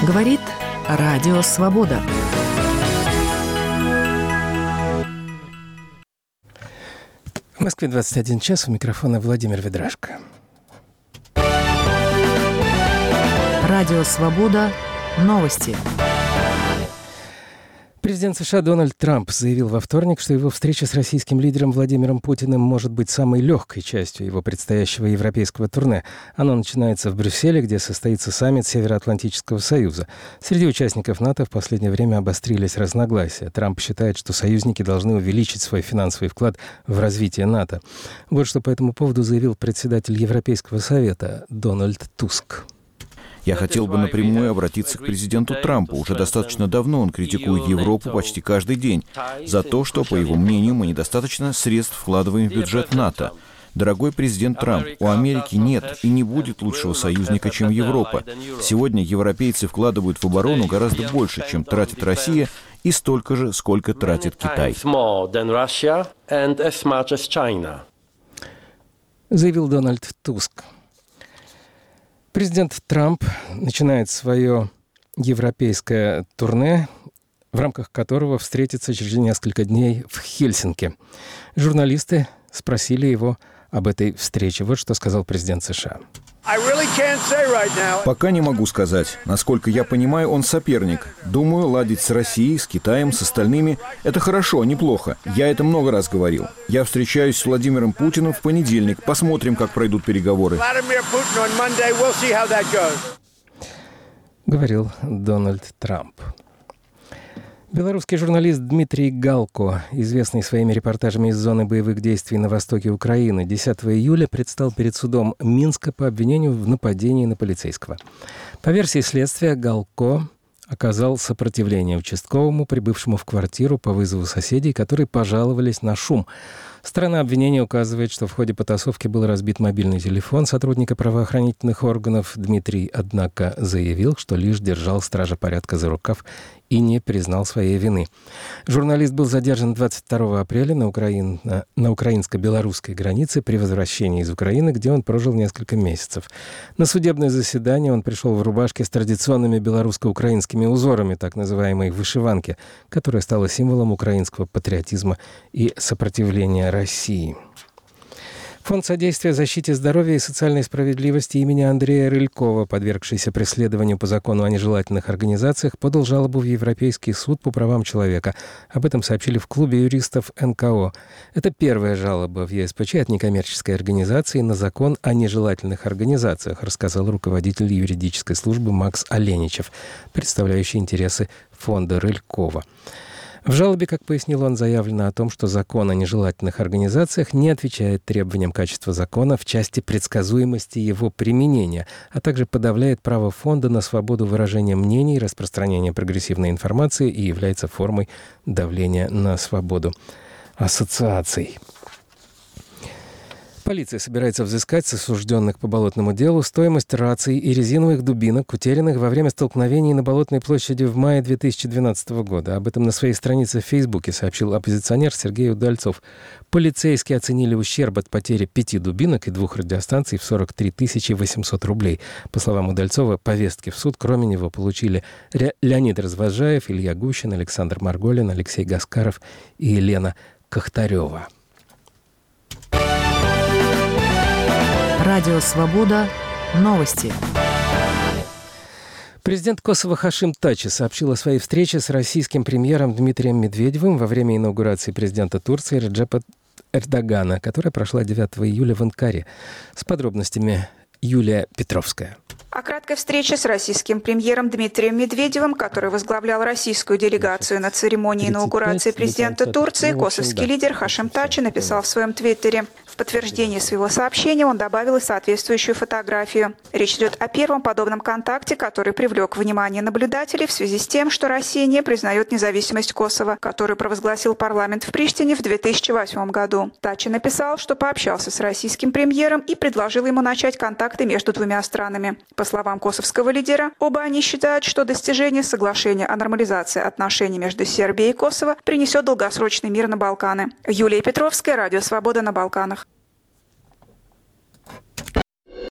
Говорит Радио Свобода. В Москве 21 час, у микрофона Владимир Ведрашко. Радио Свобода. Новости. Президент США Дональд Трамп заявил во вторник, что его встреча с российским лидером Владимиром Путиным может быть самой легкой частью его предстоящего европейского турне. Оно начинается в Брюсселе, где состоится саммит Североатлантического союза. Среди участников НАТО в последнее время обострились разногласия. Трамп считает, что союзники должны увеличить свой финансовый вклад в развитие НАТО. Вот что по этому поводу заявил председатель Европейского совета Дональд Туск. Я хотел бы напрямую обратиться к президенту Трампу. Уже достаточно давно он критикует Европу почти каждый день за то, что, по его мнению, мы недостаточно средств вкладываем в бюджет НАТО. Дорогой президент Трамп, у Америки нет и не будет лучшего союзника, чем Европа. Сегодня европейцы вкладывают в оборону гораздо больше, чем тратит Россия, и столько же, сколько тратит Китай. Заявил Дональд Туск. Президент Трамп начинает свое европейское турне, в рамках которого встретится через несколько дней в Хельсинки. Журналисты спросили его об этой встрече. Вот что сказал президент США. Пока не могу сказать. Насколько я понимаю, он соперник. Думаю, ладить с Россией, с Китаем, с остальными – это хорошо, неплохо. Я это много раз говорил. Я встречаюсь с Владимиром Путиным в понедельник. Посмотрим, как пройдут переговоры. Говорил Дональд Трамп. Белорусский журналист Дмитрий Галко, известный своими репортажами из зоны боевых действий на востоке Украины, 10 июля предстал перед судом Минска по обвинению в нападении на полицейского. По версии следствия, Галко оказал сопротивление участковому, прибывшему в квартиру по вызову соседей, которые пожаловались на шум. Сторона обвинения указывает, что в ходе потасовки был разбит мобильный телефон сотрудника правоохранительных органов. Дмитрий, однако, заявил, что лишь держал стража порядка за рукав и не признал своей вины. Журналист был задержан 22 апреля на украинско-белорусской границе при возвращении из Украины, где он прожил несколько месяцев. На судебное заседание он пришел в рубашке с традиционными белорусско-украинскими узорами, так называемой вышиванки, которая стала символом украинского патриотизма и сопротивления России. Фонд содействия защите здоровья и социальной справедливости имени Андрея Рылькова, подвергшийся преследованию по закону о нежелательных организациях, подал жалобу в Европейский суд по правам человека. Об этом сообщили в клубе юристов НКО. Это первая жалоба в ЕСПЧ от некоммерческой организации на закон о нежелательных организациях, рассказал руководитель юридической службы Макс Оленичев, представляющий интересы фонда Рылькова. В жалобе, как пояснил он, заявлено о том, что закон о нежелательных организациях не отвечает требованиям качества закона в части предсказуемости его применения, а также подавляет право фонда на свободу выражения мнений, распространения прогрессивной информации и является формой давления на свободу ассоциаций. Полиция собирается взыскать с осужденных по болотному делу стоимость раций и резиновых дубинок, утерянных во время столкновений на Болотной площади в мае 2012 года. Об этом на своей странице в Фейсбуке сообщил оппозиционер Сергей Удальцов. Полицейские оценили ущерб от потери 5 дубинок и 2 радиостанций в 43 800 рублей. По словам Удальцова, повестки в суд, кроме него, получили Леонид Развозжаев, Илья Гущин, Александр Марголин, Алексей Гаскаров и Елена Кахтарева. Радио Свобода. Новости. Президент Косово Хашим Тачи сообщил о своей встрече с российским премьером Дмитрием Медведевым во время инаугурации президента Турции Реджепа Эрдогана, которая прошла 9 июля в Анкаре. С подробностями Юлия Петровская. О краткой встрече с российским премьером Дмитрием Медведевым, который возглавлял российскую делегацию на церемонии инаугурации президента Турции, косовский лидер Хашим Тачи написал в своем твиттере. В подтверждение своего сообщения он добавил и соответствующую фотографию. Речь идет о первом подобном контакте, который привлек внимание наблюдателей в связи с тем, что Россия не признает независимость Косово, которую провозгласил парламент в Приштине в 2008 году. Тачи написал, что пообщался с российским премьером и предложил ему начать контакты между двумя странами. По словам косовского лидера, оба они считают, что достижение соглашения о нормализации отношений между Сербией и Косово принесет долгосрочный мир на Балканы. Юлия Петровская, Радио Свобода на Балканах.